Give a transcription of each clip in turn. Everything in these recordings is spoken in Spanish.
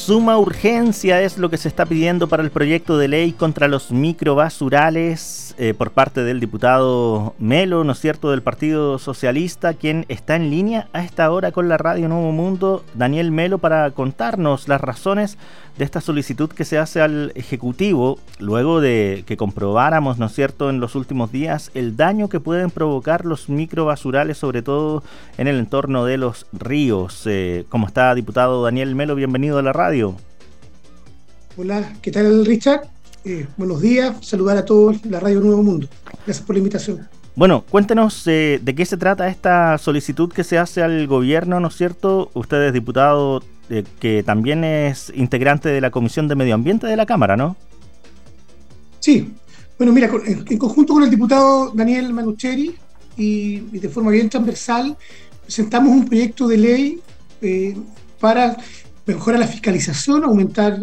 Suma urgencia es lo que se está pidiendo para el proyecto de ley contra los microbasurales por parte del diputado Melo, ¿no es cierto?, del Partido Socialista, quien está en línea a esta hora con la Radio Nuevo Mundo, Daniel Melo, para contarnos las razones de esta solicitud que se hace al Ejecutivo, luego de que comprobáramos, ¿no es cierto?, en los últimos días el daño que pueden provocar los microbasurales, sobre todo en el entorno de los ríos. ¿Cómo está, diputado Daniel Melo? Bienvenido a la radio. Hola, ¿qué tal, Richard? Buenos días, saludar a todos la Radio Nuevo Mundo. Gracias por la invitación. Bueno, cuéntenos de qué se trata esta solicitud que se hace al gobierno, ¿no es cierto? Usted es diputado que también es integrante de la Comisión de Medio Ambiente de la Cámara, ¿no? Sí, bueno, mira, en conjunto con el diputado Daniel Manucheri y de forma bien transversal, presentamos un proyecto de ley para mejorar la fiscalización, aumentar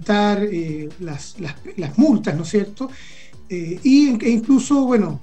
las multas, ¿no es cierto? E incluso, bueno,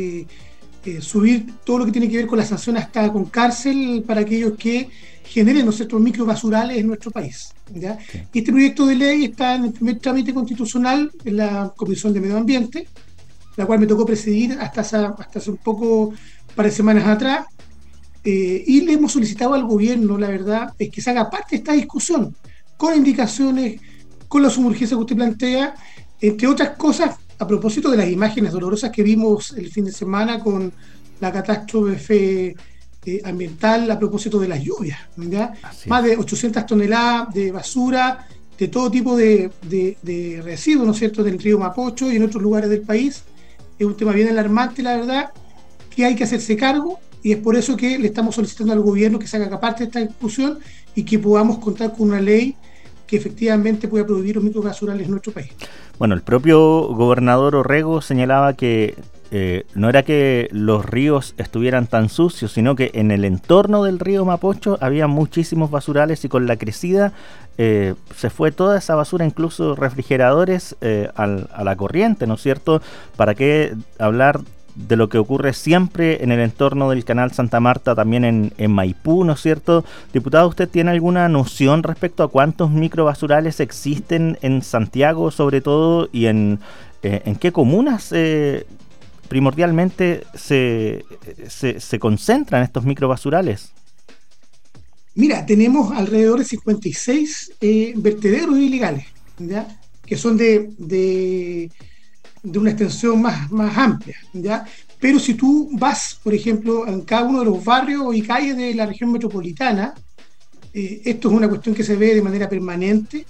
subir todo lo que tiene que ver con la sanción hasta con cárcel para aquellos que generen, ¿no es cierto?, microbasurales en nuestro país, ¿ya? Sí. Y este proyecto de ley está en el primer trámite constitucional en la Comisión de Medio Ambiente, la cual me tocó presidir hasta hace un poco, par de semanas atrás. Y le hemos solicitado al gobierno, la verdad, es que se haga parte de esta discusión, con indicaciones, con la suburgencia que usted plantea, entre otras cosas, a propósito de las imágenes dolorosas que vimos el fin de semana con la catástrofe ambiental a propósito de las lluvias, ¿ya? Más de 800 toneladas de basura, de todo tipo de residuos, ¿no es cierto?, del río Mapocho y en otros lugares del país. Es un tema bien alarmante, la verdad, que hay que hacerse cargo. Y es por eso que le estamos solicitando al gobierno que se haga parte de esta discusión y que podamos contar con una ley que efectivamente pueda prohibir los microbasurales en nuestro país. Bueno, el propio gobernador Orrego señalaba que no era que los ríos estuvieran tan sucios, sino que en el entorno del río Mapocho había muchísimos basurales y con la crecida se fue toda esa basura, incluso refrigeradores, a la corriente, ¿no es cierto? ¿Para qué hablar de lo que ocurre siempre en el entorno del Canal Santa Marta, también en Maipú, ¿no es cierto? Diputado, ¿usted tiene alguna noción respecto a cuántos microbasurales existen en Santiago, sobre todo, y en qué comunas primordialmente se concentran estos microbasurales? Mira, tenemos alrededor de 56 vertederos ilegales, ¿ya?, que son de una extensión más amplia, ¿ya? Pero si tú vas, por ejemplo, en cada uno de los barrios y calles de la región metropolitana, esto es una cuestión que se ve de manera permanente,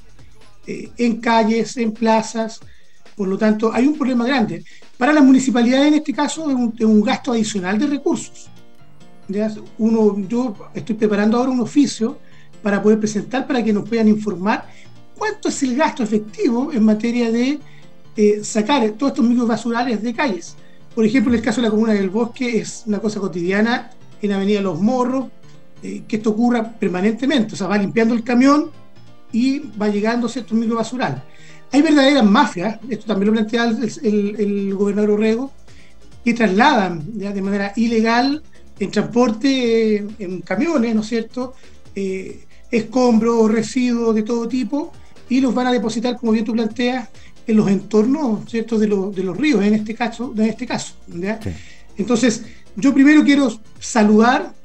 en calles, en plazas. Por lo tanto, hay un problema grande. Para las municipalidades, en este caso, es un gasto adicional de recursos, ¿ya? Yo estoy preparando ahora un oficio para poder presentar, para que nos puedan informar cuánto es el gasto efectivo en materia de sacar todos estos microbasurales de calles. Por ejemplo, en el caso de la Comuna del Bosque es una cosa cotidiana en la Avenida Los Morros, que esto ocurra permanentemente, o sea, va limpiando el camión y va llegando ciertos microbasurales. Hay verdaderas mafias, esto también lo plantea el gobernador Orrego, que trasladan, ¿ya?, de manera ilegal en transporte, en camiones, ¿no es cierto?, escombros, residuos de todo tipo, y los van a depositar, como bien tú planteas, en los entornos, ¿cierto?, de los ríos, en este caso, ¿ya? Sí. Entonces, yo primero quiero saludar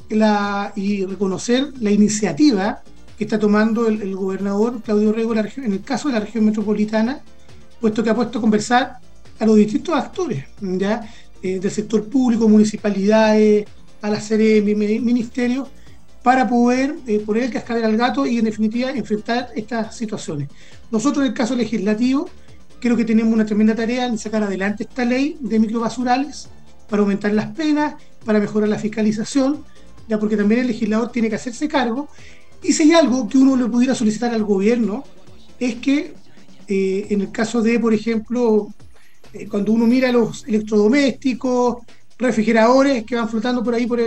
y reconocer la iniciativa que está tomando el gobernador Claudio Orrego en el caso de la región metropolitana, puesto que ha puesto a conversar a los distintos actores, ¿ya?, del sector público, municipalidades, a la CEREMI, ministerios, para poder poner el cascabel al gato y, en definitiva, enfrentar estas situaciones. Nosotros, en el caso legislativo, creo que tenemos una tremenda tarea en sacar adelante esta ley de microbasurales para aumentar las penas, para mejorar la fiscalización, ya, porque también el legislador tiene que hacerse cargo. Y si hay algo que uno le pudiera solicitar al gobierno, es que en el caso de, por ejemplo, cuando uno mira los electrodomésticos, refrigeradores que van flotando por ahí por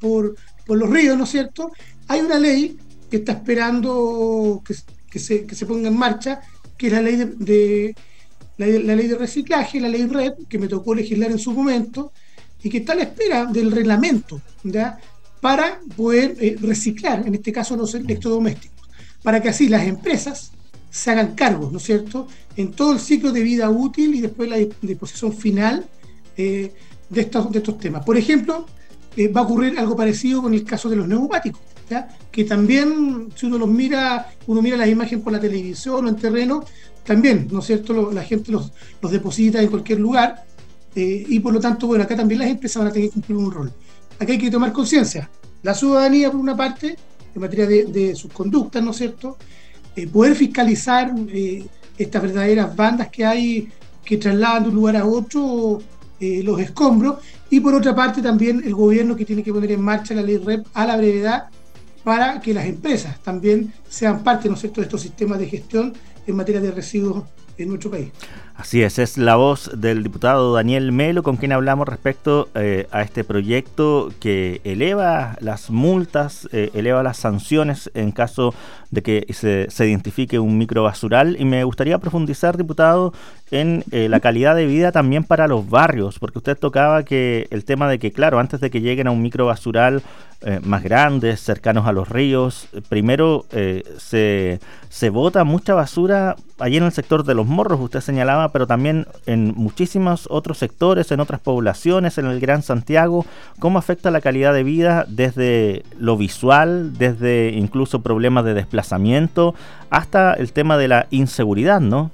los ríos, ¿no es cierto?, hay una ley que está esperando que se ponga en marcha, que es la ley la ley de reciclaje, la ley RED, que me tocó legislar en su momento, y que está a la espera del reglamento, ¿ya?, para poder reciclar, en este caso, los electrodomésticos, para que así las empresas se hagan cargo, ¿no es cierto?, en todo el ciclo de vida útil y después la disposición final de estos temas. Por ejemplo, va a ocurrir algo parecido con el caso de los neumáticos, ¿ya?, que también, si uno mira las imágenes por la televisión o en terreno, también, ¿no es cierto?, la gente los deposita en cualquier lugar, y por lo tanto, bueno, acá también las empresas van a tener que cumplir un rol. Acá hay que tomar conciencia, la ciudadanía por una parte, en materia de sus conductas, ¿no es cierto?, poder fiscalizar estas verdaderas bandas que hay que trasladan de un lugar a otro los escombros, y por otra parte también el gobierno, que tiene que poner en marcha la ley REP a la brevedad para que las empresas también sean parte, ¿no es cierto?, de estos sistemas de gestión en materia de residuos en nuestro país. Así es la voz del diputado Daniel Melo, con quien hablamos respecto a este proyecto que eleva las multas, eleva las sanciones en caso de que se identifique un microbasural. Y me gustaría profundizar, diputado, en la calidad de vida también para los barrios, porque usted tocaba que el tema de que, claro, antes de que lleguen a un microbasural más grandes, cercanos a los ríos, primero se bota mucha basura allí en el sector de Los Morros, usted señalaba, pero también en muchísimos otros sectores, en otras poblaciones, en el Gran Santiago. ¿Cómo afecta la calidad de vida desde lo visual, desde incluso problemas de desplazamiento, hasta el tema de la inseguridad, ¿no?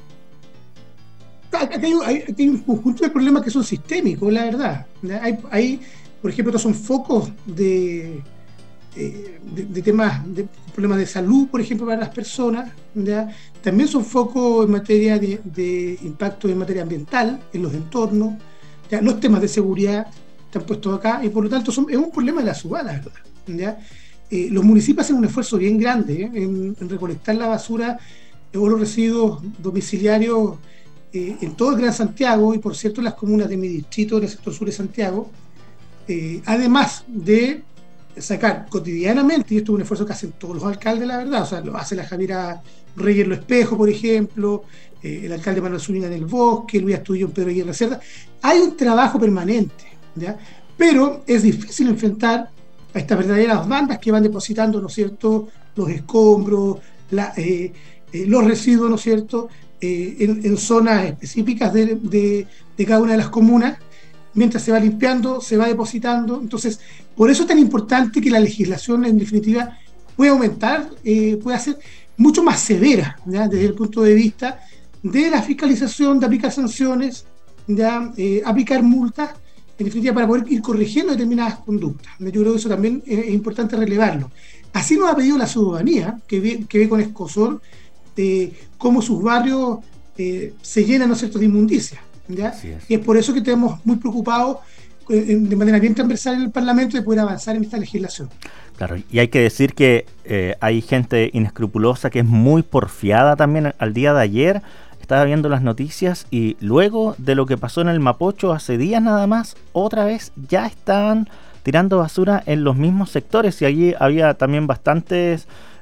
Hay un conjunto de problemas que son sistémicos, la verdad. Hay, por ejemplo, estos son focos de temas, de problemas de salud, por ejemplo, para las personas, ¿ya? También son focos en materia de impacto en materia ambiental, en los entornos, ¿ya? Los temas de seguridad están puestos acá, y por lo tanto es un problema de la ciudad, la verdad, ¿ya? Los municipios hacen un esfuerzo bien grande en recolectar la basura o los residuos domiciliarios en todo el Gran Santiago, y por cierto en las comunas de mi distrito, en el sector sur de Santiago, además de sacar cotidianamente, y esto es un esfuerzo que hacen todos los alcaldes, la verdad, o sea, lo hace la Javiera Reyes Lo Espejo, por ejemplo, el alcalde Manuel Zúñiga en el Bosque, Luis Astudillo en Pedro Aguirre Cerda. Hay un trabajo permanente, ¿ya? Pero es difícil enfrentar a estas verdaderas bandas que van depositando, ¿no es cierto?, los escombros, los residuos, ¿no es cierto?, en zonas específicas de cada una de las comunas. Mientras se va limpiando, se va depositando. Entonces, por eso es tan importante que la legislación, en definitiva, pueda aumentar, pueda ser mucho más severa, ¿ya?, desde el punto de vista de la fiscalización, de aplicar sanciones, ¿ya?, aplicar multas, en definitiva, para poder ir corrigiendo determinadas conductas. Yo creo que eso también es importante relevarlo. Así nos ha pedido la ciudadanía, que ve con escozor cómo sus barrios se llenan, ¿no es cierto?, de inmundicia, ¿ya? Y es por eso que estamos muy preocupados de manera bien transversal en el Parlamento de poder avanzar en esta legislación. Claro, y hay que decir que hay gente inescrupulosa que es muy porfiada también. Al día de ayer estaba viendo las noticias y luego de lo que pasó en el Mapocho hace días nada más, otra vez ya estaban tirando basura en los mismos sectores, y allí había también bastante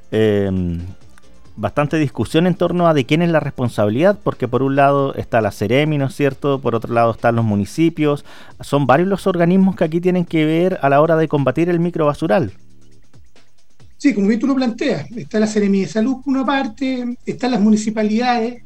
discusión en torno a de quién es la responsabilidad, porque por un lado está la Seremi, ¿no es cierto?, por otro lado están los municipios. Son varios los organismos que aquí tienen que ver a la hora de combatir el microbasural. Sí, como bien tú lo planteas, está la Seremi de Salud por una parte, están las municipalidades,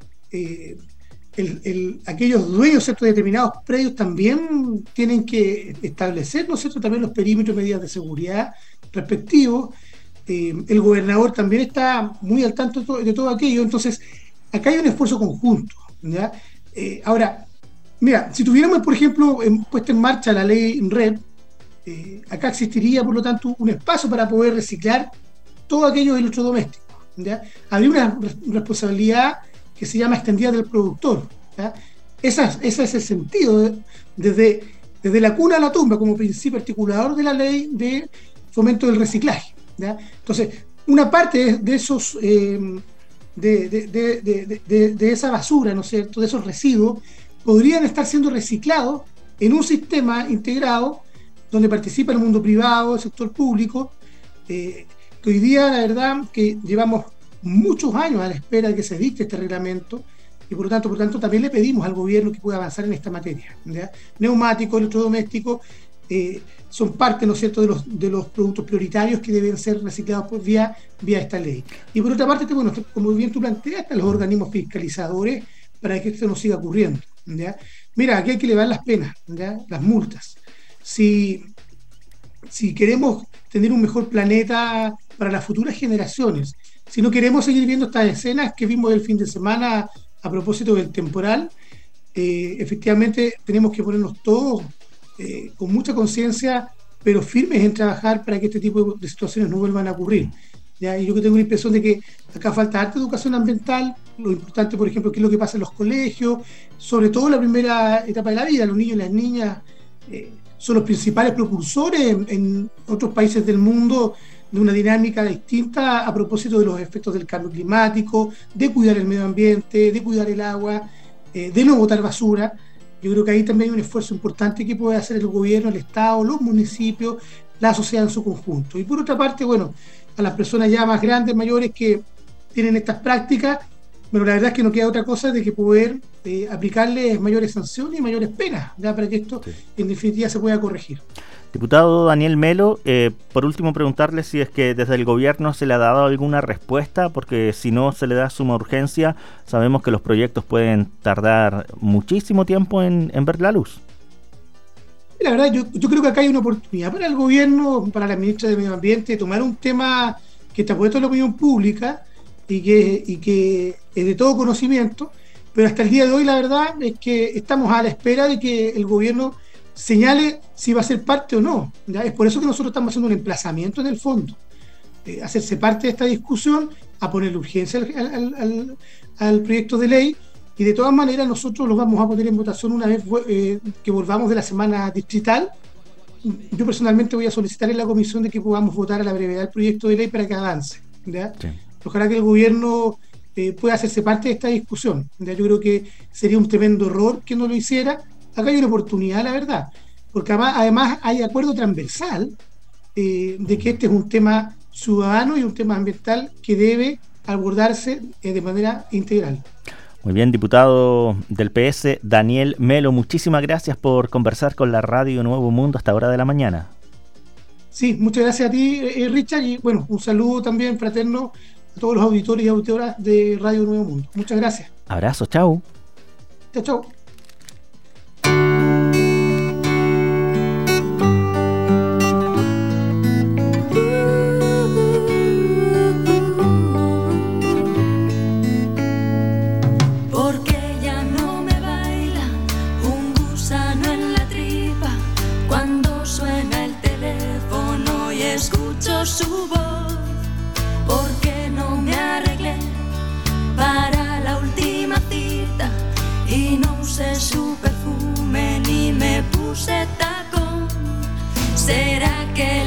aquellos dueños, ¿cierto?, de determinados predios también tienen que establecer, ¿no es cierto?, también los perímetros y medidas de seguridad respectivos. El gobernador también está muy al tanto de todo aquello. Entonces, acá hay un esfuerzo conjunto, ¿ya? Ahora, mira, si tuviéramos, por ejemplo, puesta en marcha la ley REP, acá existiría, por lo tanto, un espacio para poder reciclar todo aquello electrodoméstico, ¿ya? Habría una responsabilidad que se llama extendida del productor, ¿ya? Ese es el sentido, desde la cuna a la tumba, como principio articulador de la ley de fomento del reciclaje, ¿ya? Entonces, una parte de esos de esa basura, ¿no es cierto?, de esos residuos, podrían estar siendo reciclados en un sistema integrado donde participa el mundo privado, el sector público, que hoy día, la verdad, que llevamos muchos años a la espera de que se dicte este reglamento, y por lo tanto también le pedimos al gobierno que pueda avanzar en esta materia, ¿ya? Neumáticos, electrodomésticos, son parte, ¿no es cierto?, de los productos prioritarios que deben ser reciclados vía esta ley. Y por otra parte, bueno, como bien tú planteas, están los organismos fiscalizadores para que esto no siga ocurriendo, ¿ya? Mira, aquí hay que elevar las penas, ¿ya?, las multas. Si queremos tener un mejor planeta para las futuras generaciones, si no queremos seguir viendo estas escenas que vimos el fin de semana a propósito del temporal, efectivamente tenemos que ponernos todos con mucha conciencia, pero firmes en trabajar para que este tipo de situaciones no vuelvan a ocurrir, ¿ya? Y yo que tengo la impresión de que acá falta harta educación ambiental, lo importante, por ejemplo, qué es lo que pasa en los colegios, sobre todo en la primera etapa de la vida. Los niños y las niñas son los principales propulsores en otros países del mundo de una dinámica distinta a propósito de los efectos del cambio climático, de cuidar el medio ambiente, de cuidar el agua, de no botar basura. Yo creo que ahí también hay un esfuerzo importante que puede hacer el gobierno, el Estado, los municipios, la sociedad en su conjunto. Y por otra parte, bueno, a las personas ya más grandes, mayores que tienen estas prácticas, bueno, la verdad es que no queda otra cosa de que poder aplicarles mayores sanciones y mayores penas, ya, para que esto en definitiva se pueda corregir. Diputado Daniel Melo, por último preguntarle si es que desde el gobierno se le ha dado alguna respuesta, porque si no se le da suma urgencia, sabemos que los proyectos pueden tardar muchísimo tiempo en ver la luz. La verdad, yo creo que acá hay una oportunidad para el gobierno, para la ministra de Medio Ambiente, de tomar un tema que está puesto en la opinión pública y que es de todo conocimiento, pero hasta el día de hoy la verdad es que estamos a la espera de que el gobierno señale si va a ser parte o no, ¿ya? Es por eso que nosotros estamos haciendo un emplazamiento en el fondo, hacerse parte de esta discusión, a ponerle urgencia al proyecto de ley, y de todas maneras nosotros lo vamos a poner en votación una vez que volvamos de la semana distrital. Yo personalmente voy a solicitar en la comisión de que podamos votar a la brevedad el proyecto de ley para que avance, ¿ya? Sí. Ojalá que el gobierno pueda hacerse parte de esta discusión, ¿ya? Yo creo que sería un tremendo error que no lo hiciera. Acá hay una oportunidad, la verdad, porque además hay acuerdo transversal de que este es un tema ciudadano y un tema ambiental que debe abordarse de manera integral. Muy bien, diputado del PS, Daniel Melo, muchísimas gracias por conversar con la Radio Nuevo Mundo hasta hora de la mañana. Sí, muchas gracias a ti, Richard, y bueno, un saludo también fraterno a todos los auditores y auditoras de Radio Nuevo Mundo. Muchas gracias. Abrazo, chau. Chau, chau. Su voz, porque no me arreglé para la última cita y no usé su perfume ni me puse tacón. ¿Será que